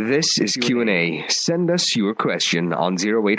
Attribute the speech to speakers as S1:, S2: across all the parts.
S1: This is Q&A. Send us your question on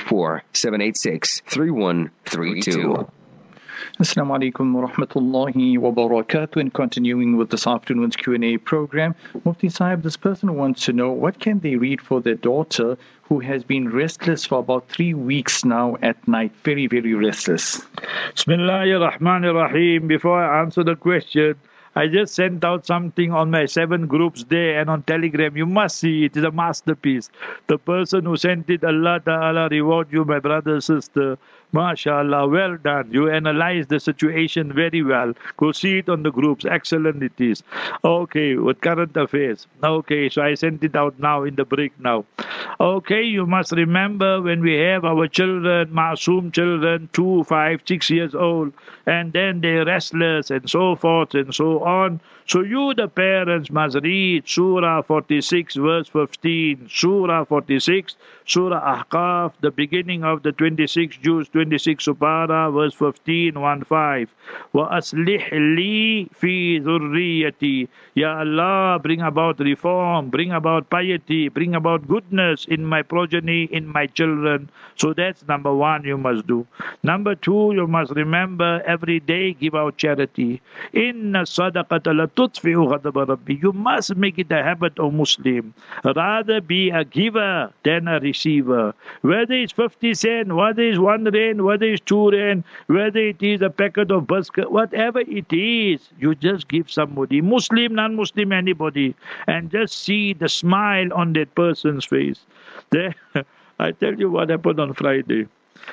S1: 084-786-3132.
S2: Assalamu alaikum wa rahmatullahi wa barakatuh. And continuing with this afternoon's Q&A program, Mufti Sahib, this person wants to know what can they read for their daughter who has been restless for about 3 weeks now at night, very, very restless.
S3: Bismillahir Rahmanir Rahim. Before I answer the question, I just sent out something on my 7 groups there and on Telegram. You must see it. It's a masterpiece. The person who sent it, Allah Ta'ala reward you, my brother, sister. MashaAllah, well done. You analyze the situation very well. Go see it on the groups. Excellent it is. Okay, with current affairs. Okay, so I sent it out now in the break now. Okay, you must remember when we have our children, Masoom children, 2, 5, 6 years old, and then they're restless and so forth and so on. So you, the parents, must read Surah 46, verse 15, Surah 46, Surah Ahqaf, the beginning of the 26 Juz, 26 Supara, verse 15, 1-5. وَأَصْلِحْ لِي فِي ذُرِّيَّتِي. Ya Allah, bring about reform, bring about piety, bring about goodness in my progeny, in my children. So that's number 1 you must do. Number 2, you must remember every day give out charity. Inna sadaqata la tutfi'u ghadaba rabbi. You must make it a habit of Muslim. Rather be a giver than a receiver. Whether it's 50 cents, whether it's 1 rand, whether it's 2 rand, whether it is a packet of biscuit, whatever it is, you just give somebody, Muslim, non-Muslim, anybody, and just see the smile on that person's face. There, I tell you what happened on Friday.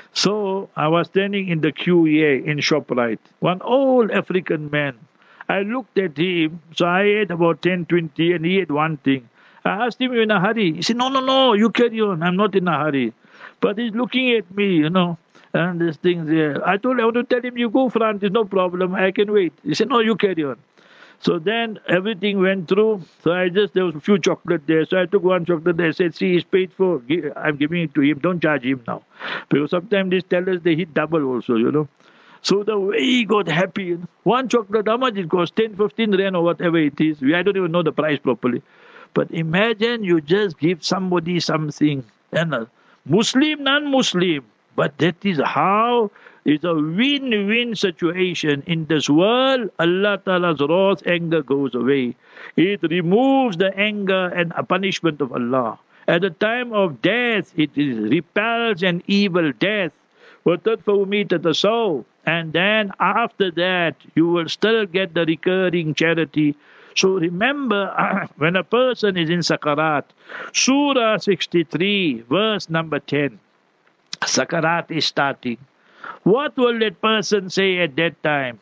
S3: So I was standing in the queue here in ShopRite. One old African man. I looked at him, so I ate about 10, 20, and he ate one thing. I asked him, "You in a hurry?" He said, No, you carry on. I'm not in a hurry. But he's looking at me, and this thing there. I want to tell him, you go front, there's no problem, I can wait. He said, no, you carry on. So then everything went through. So there was a few chocolate there. So I took one chocolate there. I said, see, he's paid for. I'm giving it to him. Don't charge him now. Because sometimes these tellers, they hit double also, So the way he got happy, one chocolate, how much it cost? 10, 15 rand or whatever it is. I don't even know the price properly. But imagine you just give somebody something. And Muslim, non-Muslim. But that is how it's a win-win situation. In this world, Allah Ta'ala's wrath, anger goes away. It removes the anger and punishment of Allah. At the time of death, it repels an evil death. And then after that, you will still get the recurring charity. So remember, when a person is in Sakarat, Surah 63, verse number 10, Sakarat is starting. What will that person say at that time?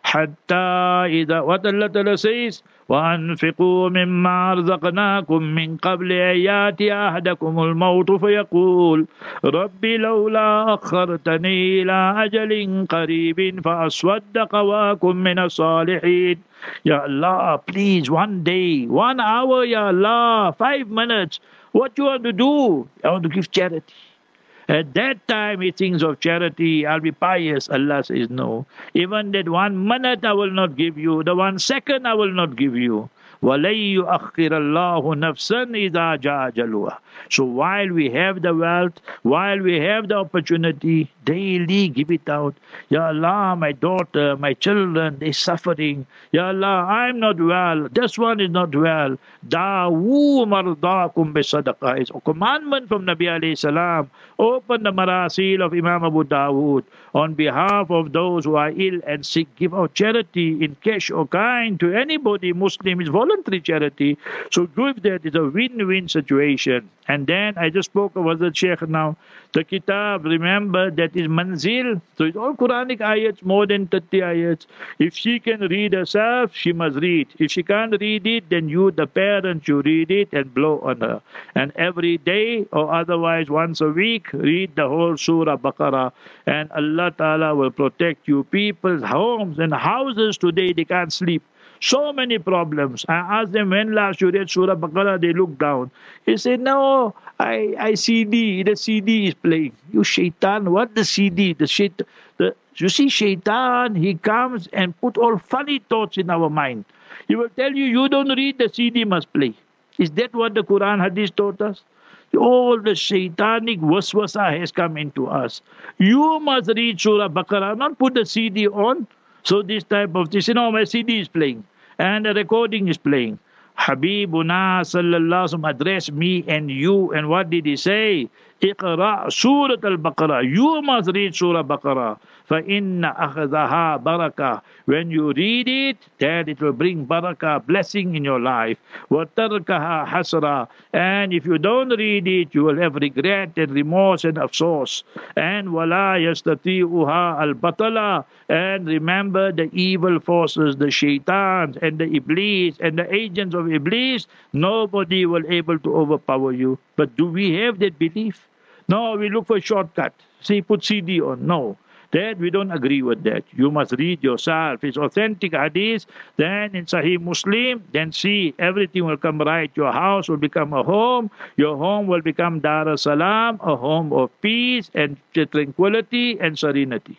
S3: Hatta idha, what Allah Ta'ala says, وَأَنْفِقُوا مِمَّا رَزَقْنَاكُم مِّن قَبْلِ أَن يَأْتِيَ أَحَدَكُمُ الْمَوْتُ فَيَقُولُ رَبِّ لَوْلَا أَخَّرْتَنِي إِلَىٰ أَجَلٍ قَرِيبٍ فَأَصَّدَّقَ وَأَكُن مِّنَ الصَّالِحِينَ. Ya Allah, please, 1 day, 1 hour, Ya Allah, 5 minutes. What you want to do? I want to give charity. At that time he thinks of charity, I'll be pious. Allah says no. Even that 1 minute I will not give you, the 1 second I will not give you. وَلَن يُؤَخِّرَ اللَّهُ نَفْسًا إِذَا جَاءَ أَجَلُهَا. So while we have the wealth, while we have the opportunity, daily give it out. Ya Allah, my daughter, my children, they're suffering. Ya Allah, I'm not well. This one is not well. Da'u mardakum bisadaqah. It's a commandment from Nabi alayhi salam. Open the marasil of Imam Abu Dawood. On behalf of those who are ill and sick, give out charity in cash or kind to anybody. Muslim is voluntary charity. So give that. It's a win-win situation. And then I just spoke about the Sheikh now. The kitab, remember, that is manzil. So it's all Quranic ayats, more than 30 ayats. If she can read herself, she must read. If she can't read it, then you, the parents, you read it and blow on her. And every day, or otherwise once a week, read the whole Surah Baqarah. And Allah Ta'ala will protect you. People's homes and houses today, they can't sleep. So many problems. I asked them, when last you read Surah Baqarah, they looked down. He said, no, I CD, the CD is playing. You shaitan, what the CD? You see shaitan, he comes and put all funny thoughts in our mind. He will tell you, you don't read, the CD must play. Is that what the Quran Hadith taught us? All the shaitanic waswasa has come into us. You must read Surah Baqarah, not put the CD on. So this type of this, my CD is playing and the recording is playing. Habibuna sallallahu alaihi wasallam addressed me and you, and what did he say? Iqra Surah Al-Baqarah. You must read Surah Baqarah. فَإِنَّ أَخَذَهَا barakah. When you read it, then it will bring barakah, blessing in your life. وَتَرْكَهَا hasra. And if you don't read it, you will have regret and remorse and afsoos. And وَلَا يَسْتَطِيعُهَا الْبَطَلَةِ. And remember the evil forces, the shaitans and the iblis and the agents of iblis, nobody will able to overpower you. But do we have that belief? No, we look for a shortcut. Say, put CD on. No. That we don't agree with that. You must read yourself. It's authentic hadith. Then in Sahih Muslim, then see everything will come right. Your house will become a home. Your home will become Dar as-Salam, a home of peace and tranquility and serenity.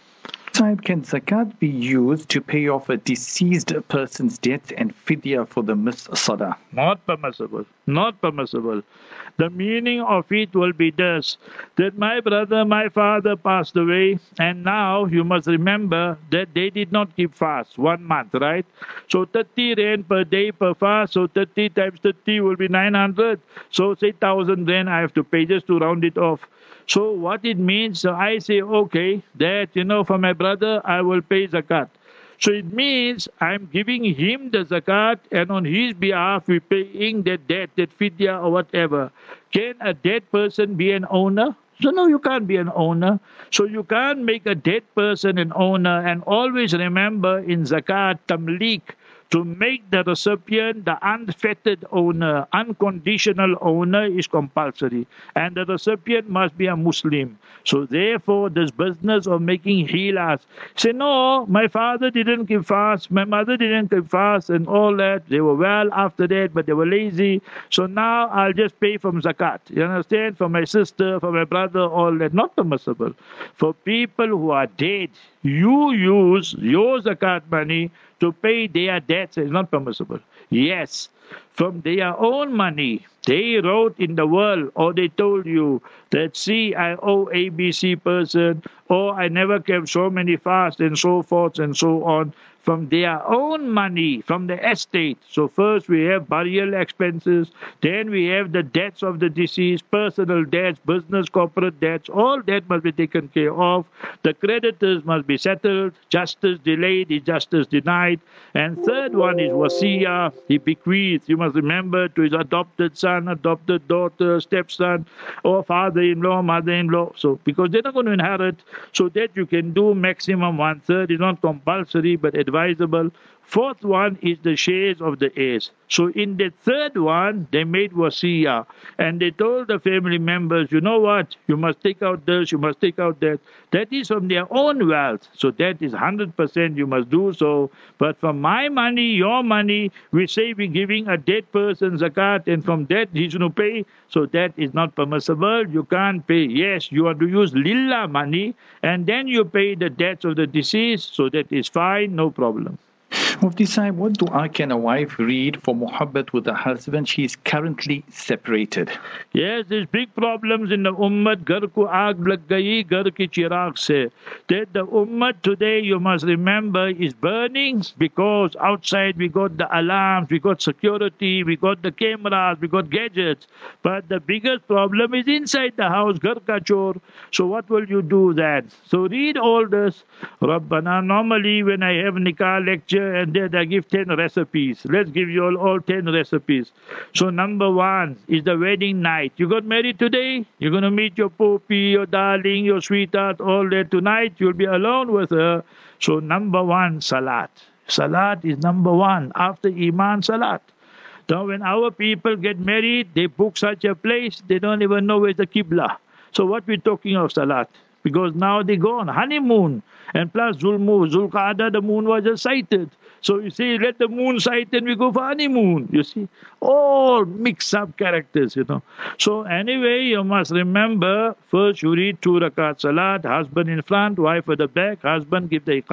S2: Sahib, can zakat be used to pay off a deceased person's debts and fidya for the missed salah?
S3: Not permissible. Not permissible. The meaning of it will be this, that my brother, my father passed away, and now you must remember that they did not keep fast 1 month, right? So 30 rand per day per fast, so 30 times 30 will be 900. So say 1,000 rand I have to pay just to round it off. So what it means, so I say, okay, that, for my brother, I will pay zakat. So it means I'm giving him the zakat, and on his behalf we're paying that debt, that fidya or whatever. Can a dead person be an owner? So no, you can't be an owner. So you can't make a dead person an owner. And always remember in zakat, tamlik, to make the recipient the unfettered owner, unconditional owner is compulsory. And the recipient must be a Muslim. So therefore, this business of making hilas, say, no, my father didn't keep fast, my mother didn't keep fast and all that. They were well after that, but they were lazy. So now I'll just pay from zakat. You understand? For my sister, for my brother, all that. Not permissible. For people who are dead, you use your zakat money to pay their debts. Is not permissible. Yes, from their own money, they wrote in the world, or they told you that, see, I owe ABC person, or I never kept so many fasts and so forth and so on. From their own money, from the estate. So first we have burial expenses, then we have the debts of the deceased, personal debts, business, corporate debts, all that must be taken care of. The creditors must be settled, justice delayed is justice denied. And third one is wasiyah, he bequeath. You must remember to his adopted son, adopted daughter, stepson, or father-in-law, mother-in-law. So because they're not going to inherit, so that you can do maximum 1/3 is not compulsory but advisable. Fourth one is the shares of the heirs. So in the third one, they made wasiyah. And they told the family members, you know what, you must take out this, you must take out that. That is from their own wealth. So that is 100% you must do so. But from my money, your money, we say we're giving a dead person zakat, and from that he's going to pay. So that is not permissible. You can't pay. Yes, you have to use lillah money, and then you pay the debts of the deceased. So that is fine, no problem.
S2: Mufti Sahib, what dua can a wife read for muhabbat with her husband? She is currently separated.
S3: Yes, there's big problems in the ummah. Ghar ko aag lag gayi, ghar ki chirag se. That the ummah today, you must remember, is burning because outside we got the alarms, we got security, we got the cameras, we got gadgets. But the biggest problem is inside the house, ghar ka chor. So what will you do then? So read all this. Rabbana, normally when I have nikah lecture, and then I give 10 recipes. Let's give you all 10 recipes. So number 1 is the wedding night. You got married today, you're going to meet your poopy, your darling, your sweetheart, all that. Tonight you'll be alone with her. So number 1, salat. Salat is number 1. After Iman, salat. Now when our people get married, they book such a place, they don't even know where's the Qibla. So what we're talking of salat? Because now they go on honeymoon. And plus Zulqa'dah, the moon was just sighted. So you see, let the moon sight and we go for honeymoon. You see, all mixed up characters, So anyway, you must remember, first you read 2 rakat salat, husband in front, wife at the back, husband give the iqamat.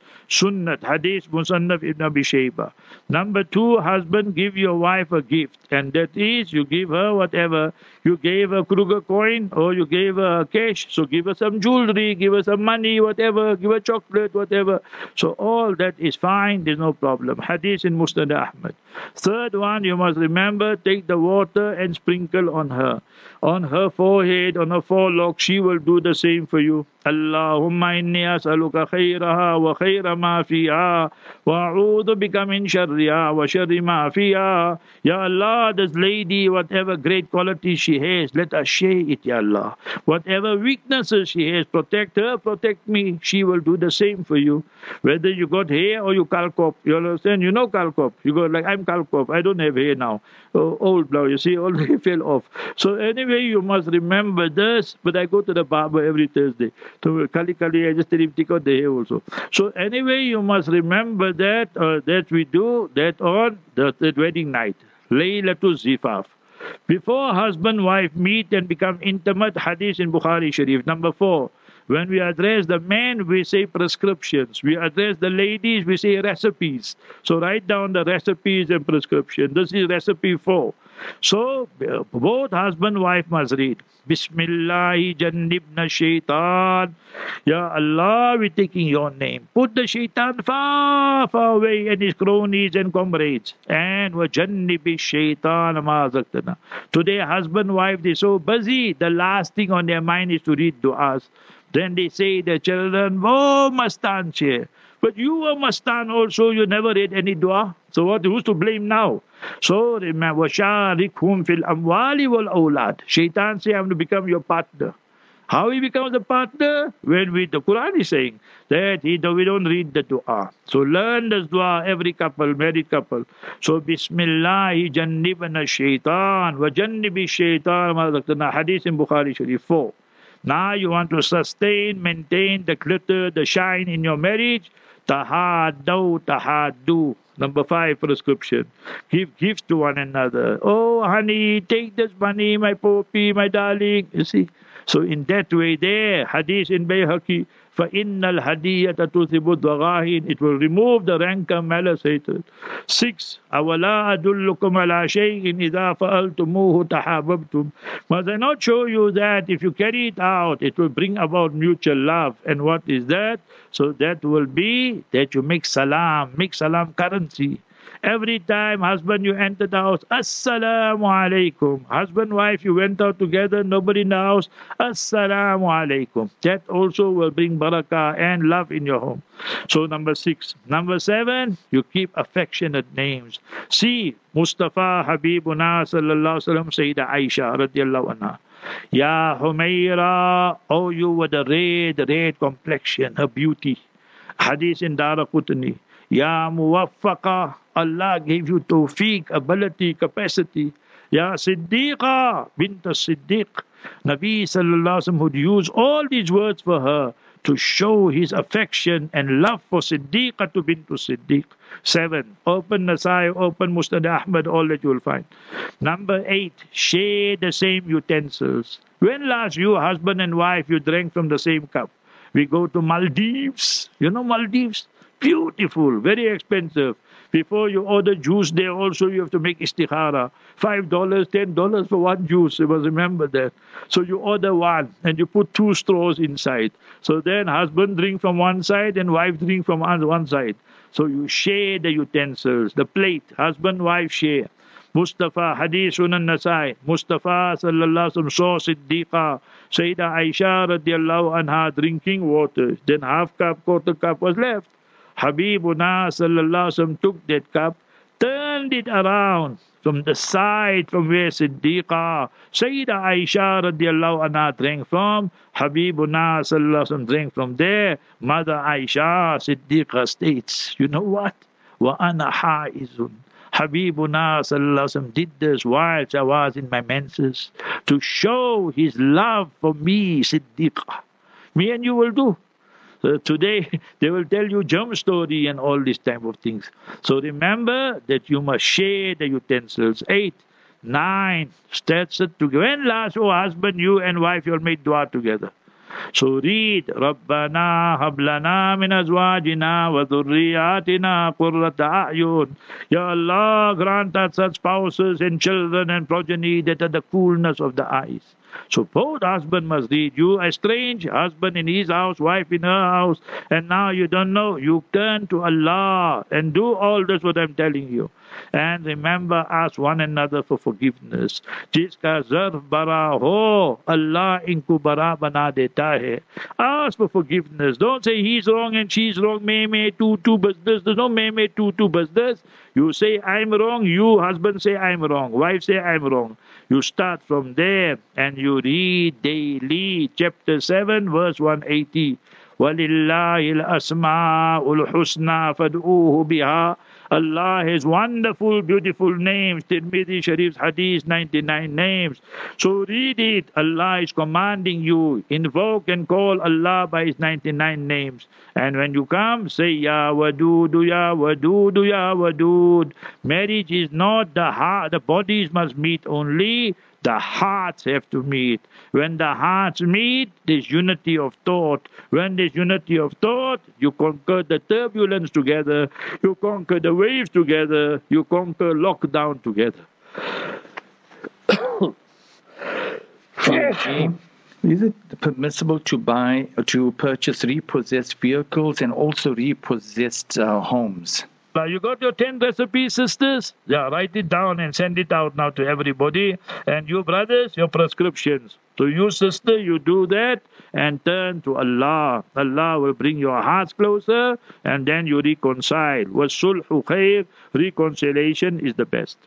S3: Sunnat, Hadith Musannaf Ibn Abi Shayba. Number 2, husband, give your wife a gift, and that is you give her whatever. You gave her Kruger coin or you gave her cash, so give her some jewelry, give her some money, whatever, give her chocolate, whatever. So all that is fine, there's no problem. Hadith in Musnad Ahmad. Third one, you must remember, take the water and sprinkle on her forehead, on her forelock. She will do the same for you. Allahumma inni as'aluka khayraha wa khayra ma fiha wa a'udhu bika min sharriha wa sharri ma fiha. Ya Allah, this lady, whatever great qualities she has, let us share it, Ya Allah. Whatever weaknesses she has, protect her, protect me. She will do the same for you. Whether you got hair or you kalkop, you understand? You know kalkop. You go like, I'm kalkop, I don't have hair now. Oh, old blow, you see, already fell off. So anyway, you must remember this. But I go to the barber every Thursday. So Kali, I just tell him take out the hair also. So anyway, you must remember that we do that on the wedding night. Laylatul Zifaf. Before husband wife meet and become intimate, hadith in Bukhari Sharif. Number 4, when we address the men, we say prescriptions. We address the ladies, we say recipes. So write down the recipes and prescription. This is recipe 4. So both husband wife must read Bismillahi Jannibna Shaitan. Ya Allah, we're taking your name. Put the shaitan far, far away and his cronies and comrades. And Wajannibi Shaitan ma zaktana. Today, husband wife, they're so busy. The last thing on their mind is to read du'as. Then they say the children, oh, Mastan chair. But you were Mastan also, you never read any dua. So who's to blame now? So remember, وَشَارِكْهُمْ فِي الْأَمْوَالِ وَالْأَوْلَادِ. Shaitan say, I'm to become your partner. How he becomes a partner? When the Quran is saying that we don't read the dua. So learn this dua, every couple, married couple. So Bismillahi Jannibna Shaitan, wa Jannibi Shaitan, hadith in Bukhari Sharif 4. Now you want to sustain, maintain the glitter, the shine in your marriage. Tahaddu. Number 5 prescription. Give gifts to one another. Oh, honey, take this money, my poppy, my darling. You see? So in that way there, hadith in Bayhaqi, فَإِنَّ الْهَدِيَّةَ تُذْهِبُ الضَّغَائِنِ. It will remove the rancor, malice, hatred. 6. أَوَلَا أَدُلُّكُمْ عَلَى شَيْءٍ إِذَا فَأَلْتُمُوهُ تَحَابَبْتُمْ. Must I not show you that if you carry it out, it will bring about mutual love. And what is that? So that will be that you make salam currency. Every time, husband, you enter the house, Assalamu alaikum. Husband, wife, you went out together, nobody in the house, Assalamu alaikum. That also will bring barakah and love in your home. So number 6. Number 7, you keep affectionate names. See, Mustafa Habibuna sallallahu alaihi wasallam, Sayyidah Aisha radiallahu anha. Ya Humaira, oh, you were the red complexion, her beauty. Hadith in Daraqutni. Ya Muwaffaqa, Allah gave you tawfiq, ability, capacity. Ya Siddiqa, bint Siddiq. Nabi sallallahu alaihi wasallam would use all these words for her to show his affection and love for Siddiqa to bint Siddiq. 7. Open Nasai, open Musnad Ahmad, all that you will find. Number 8. Share the same utensils. When last you, husband and wife, you drank from the same cup? We go to Maldives. You know Maldives? Beautiful, very expensive. Before you order juice there also you have to make istikhara. $5, $10 for one juice. You must remember that. So you order one and you put 2 straws inside. So then husband drink from one side and wife drink from one side. So you share the utensils, the plate. Husband, wife share. Mustafa, Hadith Sunan Nasai. Mustafa sallallahu alaihi wasallam saw Siddiqa, Sayyidah Aisha radiallahu anha drinking water. Then half cup, quarter cup was left. Habibuna sallallahu alaihi wasallam took that cup, turned it around from the side from where Siddiqa, Sayyidah Aisha radiallahu anha drank from. Habibuna sallallahu alaihi wasallam drank from there. Mother Aisha Siddiqa states, you know what? Wa ana haizun. Habibuna sallallahu alaihi wasallam did this whilst I was in my menses to show his love for me, Siddiqa. Me and you will do. Today, they will tell you germ story and all these type of things. So remember that you must share the utensils. 8, 9, stats it together. When last, oh husband, you and wife, you all made dua together. So read, Rabbana hablana min azwajina wa dhurriyatina qurrata a'yun. Ya Allah, grant us such spouses and children and progeny that are the coolness of the eyes. So both husband must read. You estranged husband in his house, wife in her house, and now you don't know. You turn to Allah and do all this what I'm telling you. And remember, ask one another for forgiveness. Jiska zarf bara ho, Allah inku bara bana deta hai. Ask for forgiveness. Don't say he's wrong and she's wrong. Me tu bas this. There's no me tu bas this. You say I'm wrong. You husband say I'm wrong. Wife say I'm wrong. You start from there and you read daily. Chapter 7, verse 180. وَلِلَّهِ الْأَسْمَاءُ الْحُسْنَى فَادْعُوهُ بِهَا. Allah has wonderful, beautiful names. Tirmidhi Sharif's Hadith, 99 names. So read it. Allah is commanding you. Invoke and call Allah by His 99 names. And when you come, say, Ya Wadudu, Ya Wadudu, Ya Wadud. Marriage is not the heart. The bodies must meet only. The hearts have to meet. When the hearts meet, there's unity of thought. When there's unity of thought, you conquer the turbulence together. You conquer the waves together. You conquer lockdown together.
S2: Is it permissible to purchase repossessed vehicles and also repossessed homes?
S3: You got your 10 recipes, sisters? Yeah, write it down and send it out now to everybody. And you brothers, your prescriptions. So you sister, you do that and turn to Allah. Allah will bring your hearts closer and then you reconcile. وَالصُّلْحُ خَيْرٌ. Reconciliation is the best.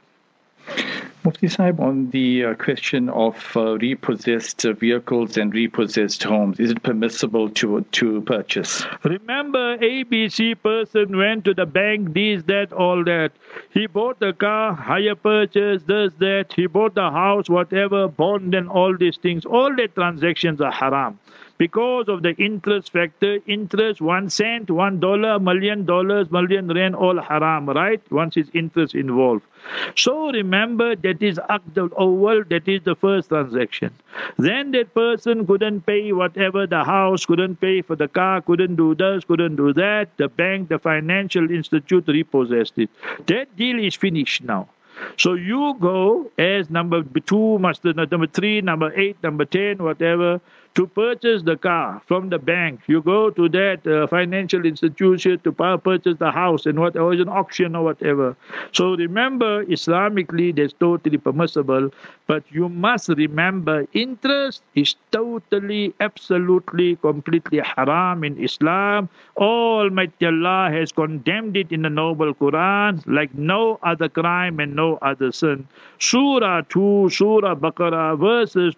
S2: Mufti Sahib, on the question of repossessed vehicles and repossessed homes, is it permissible to purchase?
S3: Remember, ABC person went to the bank, this, that, all that. He bought the car, hire purchase, this, that. He bought the house, whatever, bond and all these things. All the transactions are haram. Because of the interest factor, interest, 1 cent, $1, $1 million, million rand, all haram, right? Once it's interest involved. So remember, that is Aqd al-Awwal, that is the first transaction. Then that person couldn't pay whatever, the house, couldn't pay for the car, couldn't do this, couldn't do that. The bank, the financial institute repossessed it. That deal is finished now. So you go as number 2, number 3, number 8, number 10, whatever, to purchase the car from the bank. You go to that financial institution to purchase the house and whatever, an auction or whatever. So remember, Islamically, that's totally permissible, but you must remember, interest is totally, absolutely, completely haram in Islam. Almighty Allah has condemned it in the Noble Quran like no other crime and no other sin. Surah 2, Surah Baqarah, verses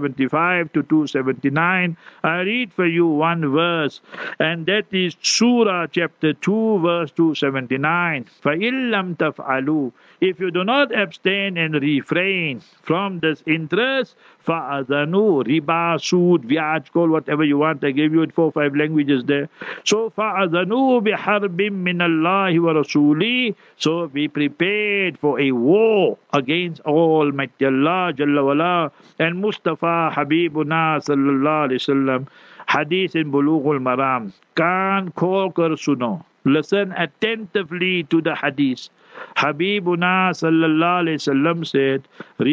S3: 275 to 279. I read for you one verse, and that is Surah chapter 2, verse 279. فَإِن لَمْ تَفْعَلُوا. If you do not abstain and refrain from this interest, فَأَذَنُوا riba, sood, vyaj, call whatever you want. I gave you 4 or 5 languages there. So فَأَذَنُوا بِحَرْبٍ مِّنَ اللَّهِ وَرَسُولِهِ. So be prepared for a war against Almighty Allah Jalla wala and Mustafa Habibuna Sallallahu Alaihi Wasallam. Hadith in Bulughul Maram. Kan khol kar suno. Listen attentively to the hadith. Habibuna Sallallahu Alaihi Wasallam said,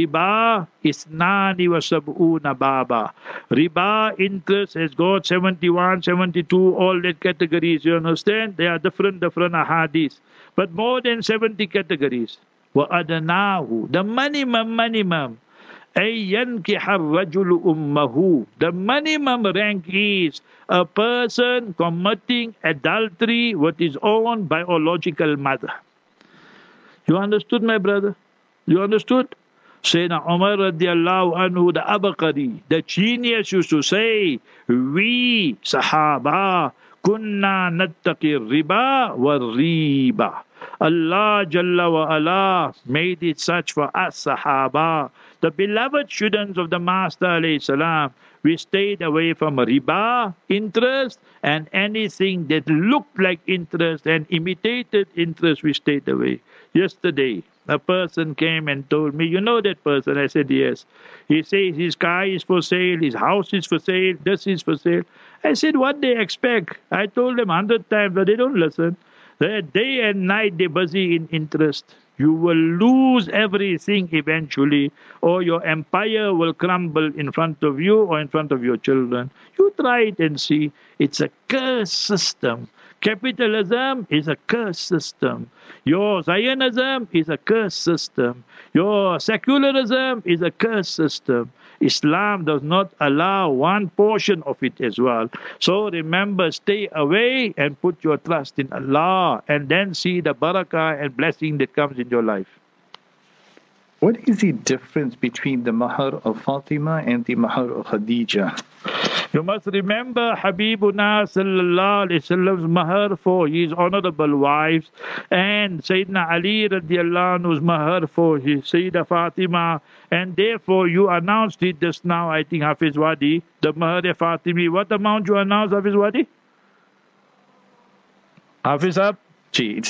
S3: Riba isnani wa sab'una baba. Riba, interest, has got 71, 72, all that categories. You understand? They are different ahadith. But more than 70 categories. وَأَدْنَاهُ. The minimum. أَن يَنْكِحَ الرَّجُلُ أُمَّهُ. The minimum rank is a person committing adultery with his own biological mother. You understood, my brother? You understood? Sayyidina Umar radiallahu anhu, the Abaqari, the genius, used to say, we, Sahaba, kunna nattaqi riba wa riba. Allah Jalla wa ala made it such for us, Sahaba. The beloved students of the Master alayhi salam, we stayed away from riba, interest, and anything that looked like interest and imitated interest, we stayed away. Yesterday, a person came and told me, you know that person? I said, yes. He says his car is for sale, his house is for sale, this is for sale. I said, what they expect? I told them 100 times, but they don't listen. They're day and night, they're busy in interest. You will lose everything eventually, or your empire will crumble in front of you or in front of your children. You try it and see. It's a cursed system. Capitalism is a cursed system. Your Zionism is a cursed system. Your secularism is a cursed system. Islam does not allow one portion of it as well. So remember, stay away and put your trust in Allah, and then see the barakah and blessing that comes in your life.
S2: What is the difference between the mahar of Fatima and the mahar of Khadija?
S3: You must remember Habibuna sallallahu alayhi wasallam's mahar for his honorable wives, and Sayyidina Ali radiallahu anhu's mahar for his Sayyidah Fatima, and therefore you announced it just now, I think, Hafiz Wadi, the mahar of Fatimi. What amount you announced, Hafiz Wadi? Hafiz Ab?
S2: It's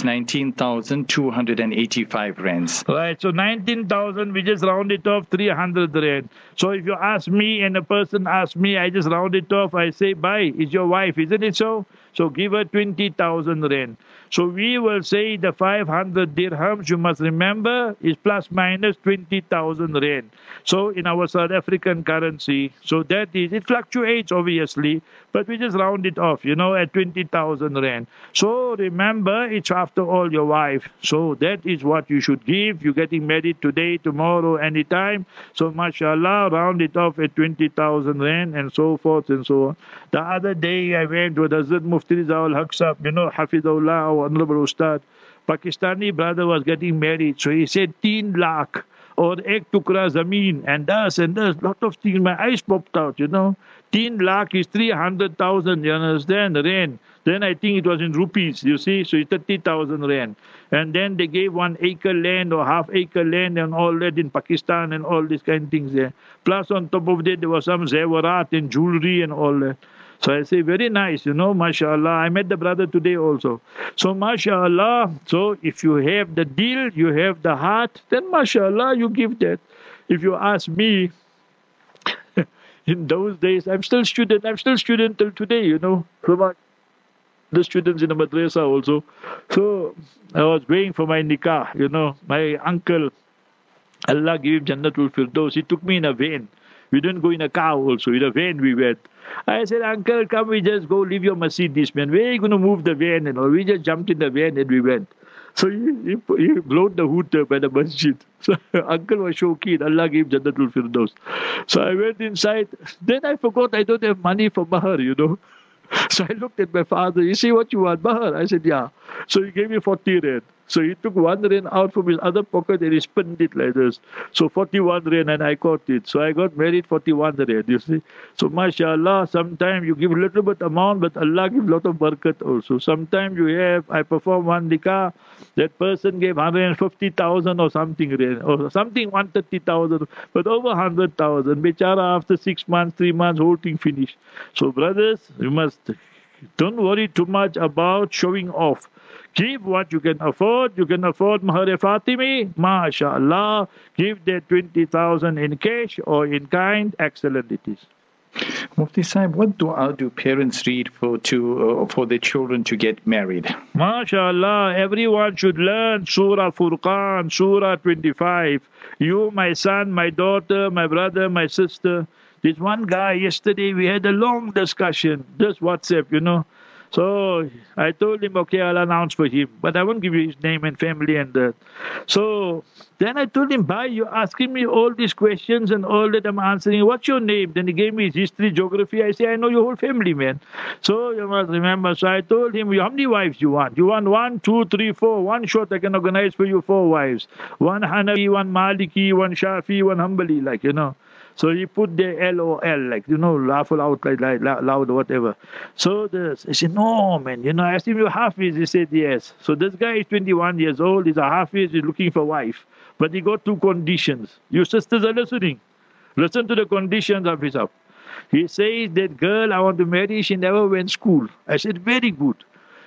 S2: 19,285 rands.
S3: Right, so 19,000, we just round it off 300 rand. So if you ask me and a person asks me, I just round it off, I say, bye, it's your wife, isn't it so? So give her 20,000 rand. So we will say the 500 dirhams, you must remember, is plus minus 20,000 rand. So in our South African currency, so that is, it fluctuates obviously, but we just round it off, at 20,000 rand. So remember, it's after all your wife. So that is what you should give. You're getting married today, tomorrow, anytime. So mashallah, round it off at 20,000 rand and so forth and so on. The other day I went with Hazrat Mufti Rizal Haq Sahab, Hafidullah, our Honorable Ustad. Pakistani brother was getting married. So he said 3 lakh or ek tukra zameen and thus, lot of things. My eyes popped out, 3 lakh is 300,000, you understand, rand. Then I think it was in rupees, you see, so it's 30,000 rand. And then they gave 1 acre land or half acre land and all that in Pakistan and all these kind of things there. Plus on top of that, there was some zewarat and jewelry and all that. So I say, very nice, mashallah. I met the brother today also. So mashallah, so if you have the deal, you have the heart, then mashallah, you give that. If you ask me, in those days, I'm still student till today, the students in the madrasa also. So I was waiting for my nikah, my uncle, Allah gave him Jannatul Firdaus. He took me in a van. We didn't go in a car also, in a van we went. I said, uncle, come, we just go leave your masjid, this man. Where are you going to move the van and all? We just jumped in the van and we went. So he blowed the hood by the masjid. So uncle was so keen. Allah gave Jannatul Firdaus. So I went inside. Then I forgot I don't have money for mahar, So I looked at my father. You see what you want, mahar? I said, yeah. So he gave me 40 rand. So he took 1 rand out from his other pocket and he spent it like this. So 41 rand and I caught it. So I got married 41 rand, you see. So mashallah, sometimes you give a little bit amount, but Allah gives a lot of barakat also. Sometimes I perform 1 nikah, that person gave 150,000 or something rand, or something 130,000, but over 100,000. Bechara, after 6 months, 3 months, whole thing finished. So brothers, don't worry too much about showing off. Give what you can afford. You can afford Mahar Fatimi, mashallah. Give that 20,000 in cash or in kind. Excellent it is.
S2: Mufti Sahib, what dua do parents read for their children to get married?
S3: MashaAllah, everyone should learn Surah Furqan, Surah 25. You, my son, my daughter, my brother, my sister. This one guy, yesterday we had a long discussion, just WhatsApp, So I told him, okay, I'll announce for him, but I won't give you his name and family and that. So then I told him, bye, you're asking me all these questions and all that I'm answering. What's your name? Then he gave me his history, geography. I say, I know your whole family, man. So you must remember. So I told him, how many wives you want? You want 1, 2, 3, 4. One shot, I can organize for you 4 wives. 1 Hanafi, 1 Maliki, 1 Shafi, 1 Hanbali, So he put the LOL, laugh out like loud or whatever. So I said, no, man, I asked him, you're Hafiz? He said, yes. So this guy is 21 years old, he's a Hafiz, he's looking for a wife. But he got 2 conditions. Your sisters are listening. Listen to the conditions of his up. He says, that girl I want to marry, she never went to school. I said, very good.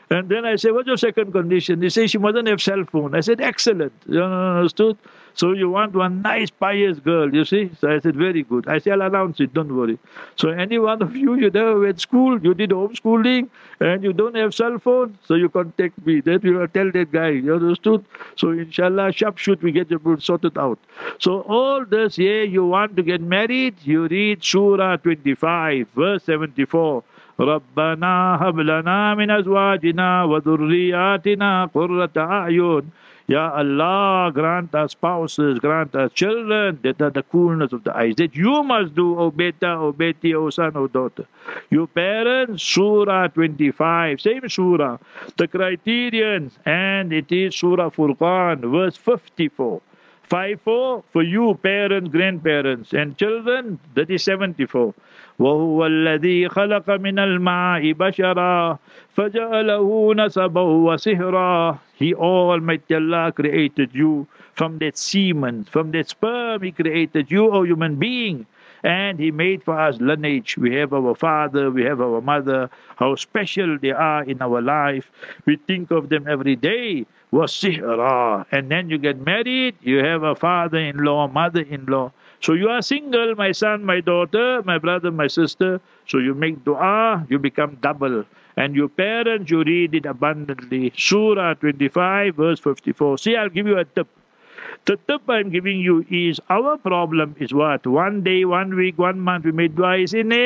S3: And then I said, what's your second condition? He said, she mustn't have cell phone. I said, excellent. You understood? So you want one nice, pious girl, you see? So I said, very good. I said, I'll announce it, don't worry. So any one of you never went school, you did homeschooling, and you don't have cell phone, so you contact me. Then we will tell that guy, you understood? So inshallah, sharp shoot, we get it sorted out. So all this here, you want to get married, you read Surah 25, verse 74. رَبَّنَا هَبْ لَنَا مِنْ أَزْوَاجِنَا وَذُرِّيَّاتِنَا قُرَّةَ أَعْيُنٍ. Ya Allah, grant us spouses, grant us children that are the coolness of the eyes. That you must do, O beta, O beti, O son, O daughter. You parents, Surah 25, same Surah. The criterion, and it is Surah Furqan, verse 54. 54 for you, parents, grandparents, and children, that is 74. وهو الذي خلق من الماء بشرا فجعله نسبا وسهرا. He, Almighty Allah, created you from that semen, from that sperm. He created you, O human being. And He made for us lineage. We have our father, we have our mother, how special they are in our life. We think of them every day. وَسِهْرًا. And then you get married, you have a father-in-law, mother-in-law. So you are single, my son, my daughter, my brother, my sister. So you make dua, you become double. And your parents, you read it abundantly. Surah 25, verse 54. See, I'll give you a tip. The tip I'm giving you is, our problem is what? One day, 1 week, 1 month, we made dua.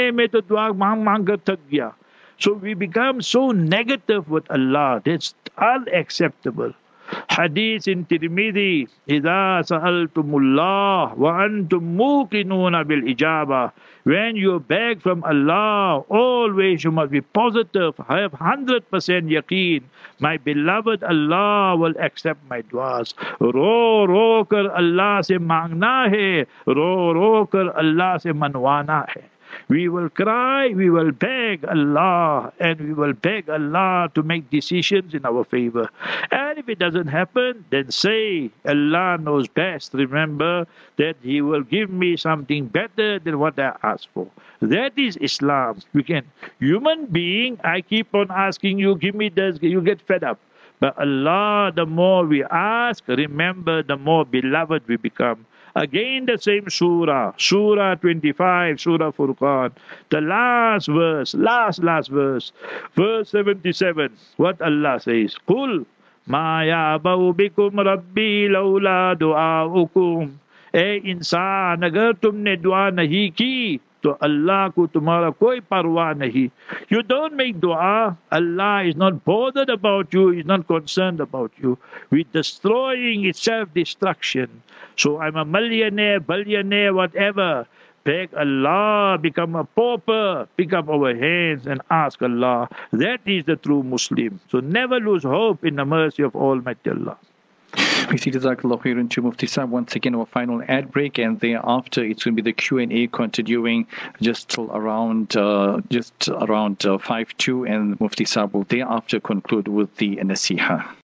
S3: So we become so negative with Allah. That's unacceptable. Hadith in Tirmidhi, إِذَا سَأَلْتُمُ اللَّهِ وَأَنْتُمْ مُوقِنُونَ بِالْإِجَابَةِ. When you beg from Allah, always you must be positive, have 100% yaqeen. My beloved Allah will accept my duas. Ro kar Allah se mangna hai, ro kar Allah se manwana hai. We will cry, we will beg Allah, and we will beg Allah to make decisions in our favor. And if it doesn't happen, then say, Allah knows best. Remember that He will give me something better than what I asked for. That is Islam. Human being, I keep on asking you, give me this, you get fed up. But Allah, the more we ask, remember, the more beloved we become. Again the same surah, Surah 25, Surah Furqan. The last verse, last verse, verse 77. What Allah says, قُلْ مَا يَعْبَوْ بِكُمْ رَبِّي لَوْلَا دُعَاؤُكُمْ. इंसान, अगर तुमने दुआ नहीं की तो अल्लाह को तुम्हारा कोई परवाह नहीं. You don't make dua, Allah is not bothered about you, He's not concerned about you. We're destroying its self-destruction. So I'm a millionaire, billionaire, whatever. Beg Allah, become a pauper, pick up our hands and ask Allah. That is the true Muslim. So never lose hope in the mercy of Almighty Allah.
S2: We see Jazakallah khairan to Mufti Sahib. Once again, our final ad break, and thereafter it's going to be the Q&A continuing just till around 5 to, and Mufti Sahib will thereafter conclude with the Nasiha.